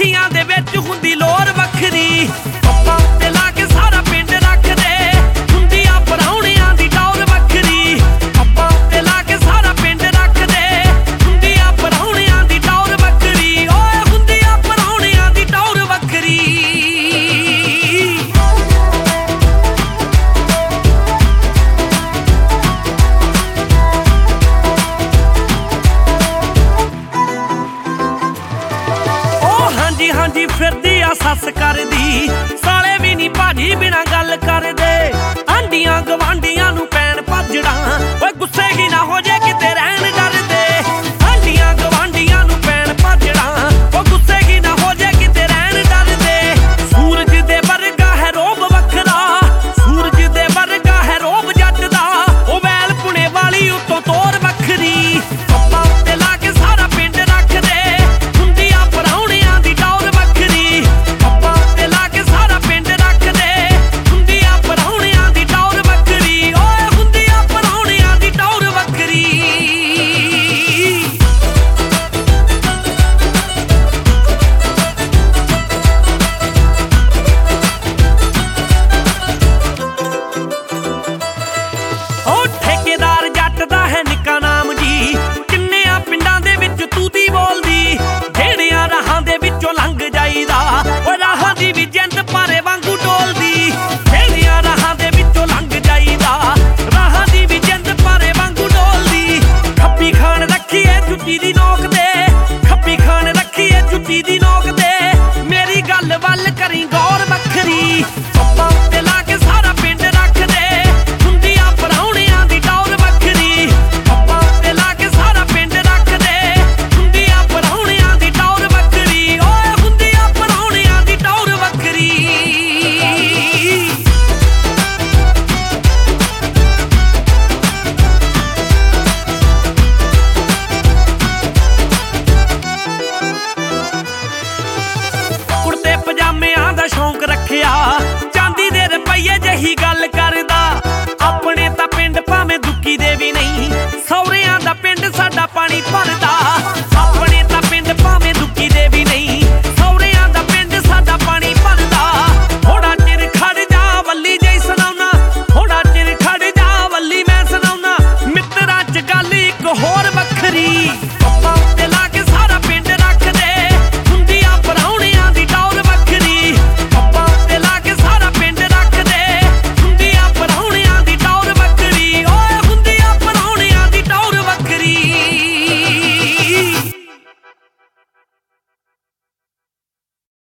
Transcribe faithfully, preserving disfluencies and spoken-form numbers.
ਅੱਖੀਆਂ ਦੇ ਵਿੱਚ ਹੁੰਦੀ ਲੋਰ ਵੱਖਰੀ। ਪੱਪਾਂ ਉੱਤੇ ਲਾ ਕੇ ਸਾਰਾ ਪਿੰਡ ਰੱਖਦੇ, ਹੁੰਦੀ ਆ ਪਰਾਹੁਣਿਆਂ ਦੀ ਟੌਰ ਵੱਖਰੀ। ਪੱਪਾਂ ਉੱਤੇ ਲਾ ਕੇ ਸਾਰਾ ਪਿੰਡ ਰੱਖਦੇ, ਹੁੰਦੀ ਆ ਪਰਾਹੁਣਿਆਂ ਦੀ ਟੌਰ ਵੱਖਰੀ। ਓਏ ਹੁੰਦੀ ਆ ਪਰਾਹੁਣਿਆਂ ਦੀ ਟੌਰ ਵੱਖਰੀ। ਹਾਂਜੀ ਹਾਂਜੀ ਫਿਰਦੀ ਆ ਸੱਸ ਕਰਦੀ, ਸਾਲੇ ਵੀ ਨੀ ਭਾਜੀ ਬਿਨਾ ਗੱਲ ਕਰਦੇ। ਆਂਢੀਆਂ ਗਵਾਂਢੀਆਂ ਨੂੰ ਪੈਣ ਭੱਜਣਾ, ਓਏ ਗੁੱਸੇ ਹੀ ਨਾ ਹੋ ਜੇ ਕਿਤੇ ਰਹਿਣ ਡਰਦੇ। ਆਂਢੀਆਂ ਗਵਾਂਢੀਆਂ ਨੂੰ ਪੈਣ ਭੱਜਣਾ, ਓ ਗੁੱਸੇ ਹੀ ਨਾ ਹੋ ਜੇ ਕਿਤੇ ਰਹਿਣ ਡਰਦੇ। ਸੂਰਜ ਦੇ ਵਰਗਾ ਹੈ ਰੋਬ ਵੱਖਰਾ, ਸੂਰਜ ਦੇ ਵਰਗਾ ਹੈ ਰੋਬ ਜੱਟ ਦਾ। ਉਹ ਵੈਲ ਪੁਣੇ ਵਾਲੀ ਉੱਤੋਂ ਤੋਰ ਵੱਖਰੀ। ਪੱਪਾਂ ਉੱਤੇ ਲਾ ਕੇ ਸਾਰਾ ਪਿੰਡ ਰੱਖਦੇ, ਹੁੰਦੀ ਆ ਪਰਾਹੁਣਿਆਂ ਦੀ ਟੌਰ ਵੱਖਰੀ। ਪੱਪਾਂ ਉੱਤੇ ਲਾ ਕੇ ਸਾਰਾ ਪਿੰਡ ਰੱਖਦੇ, ਹੁੰਦੀ ਆ ਪਰਾਹੁਣਿਆਂ ਦੀ ਟੌਰ ਵੱਖਰੀ। ਓਏ ਹੁੰਦੀ ਆ ਪਰਾਹੁਣਿਆਂ ਦੀ ਟੌਰ ਵੱਖਰੀ। ਓ ਠੇਕੇਦਾਰ ਜੱਟ ਦਾ ਹੈ ਨਿੱਕਾ ਨਾਮ ਜੀ, ਕਿੰਨਿਆਂ ਪਿੰਡਾਂ ਦੇ ਵਿੱਚ ਤੂਤੀ ਬੋਲਦੀ। ਢੇੜਿਆਂ ਰਾਹਾਂ ਦੇ ਵਿੱਚੋਂ ਲੰਘ ਜਾਈਦਾ, ਓ ਰਾਹਾਂ ਦੀ ਵੀ ਜਿੰਦ ਭਾਰੇ ਵਾਂਗੂ ਡੋਲਦੀ। ਢੇੜਿਆਂ ਰਾਹਾਂ ਦੇ ਵਿੱਚੋਂ ਲੰਘ ਜਾਈਦਾ, ਰਾਹਾਂ ਦੀ ਵੀ ਜਿੰਦ ਭਾਰੇ ਵਾਂਗੂ ਡੋਲਦੀ। ਖੱਬੀ ਖਾਨ ਰੱਖੀਏ ਜੁੱਤੀ ਦੀ ਨੋਕ ਤੇ, ਖੱਬੀ ਖਾਨ ਰੱਖੀਏ ਜੁੱਤੀ ਦੀ ਨੋਕ ਤੇ। ਮੇਰੀ ਗੱਲ ਵੱਲ ਕਰੀ ਗੌਰ ਵੱਖਰੀ। ਪੱਪਾਂ ਉੱਤੇ ਲਾ ਕੇ ਸਾਰਾ ਪਿੰਡ ਰੱਖਦੇ, ਹੁੰਦੀ ਆ ਪਰਾਹੁਣਿਆਂ ਦੀ ਟੌਰ ਵੱਖਰੀ। ਪੱਪਾਂ ਉੱਤੇ ਲਾ ਕੇ ਸਾਰਾ ਪਿੰਡ ਰੱਖਦੇ, ਹੁੰਦੀ ਆ ਪਰਾਹੁਣਿਆਂ ਦੀ ਟੌਰ ਵੱਖਰੀ। ਓਏ ਹੁੰਦੀ ਆ ਪਰਾਹੁਣਿਆਂ ਦੀ ਟੌਰ ਵੱਖਰੀ। ਕੁੜਤੇ ਪਜਾਮਿਆਂ ਦਾ ਸ਼ੌਂਕ ਰੱਖਿਆ, ਚਾਂਦੀ ਦੇ ਰੁਪਈਏ ਜਿਹੀ ਗੱਲ ਕਰਦਾ। ਆਪਣੇ ਤਾਂ ਪਿੰਡ ਭਾਵੇਂ ਦੁੱਕੀ ਦੇ ਵੀ ਨਹੀਂ,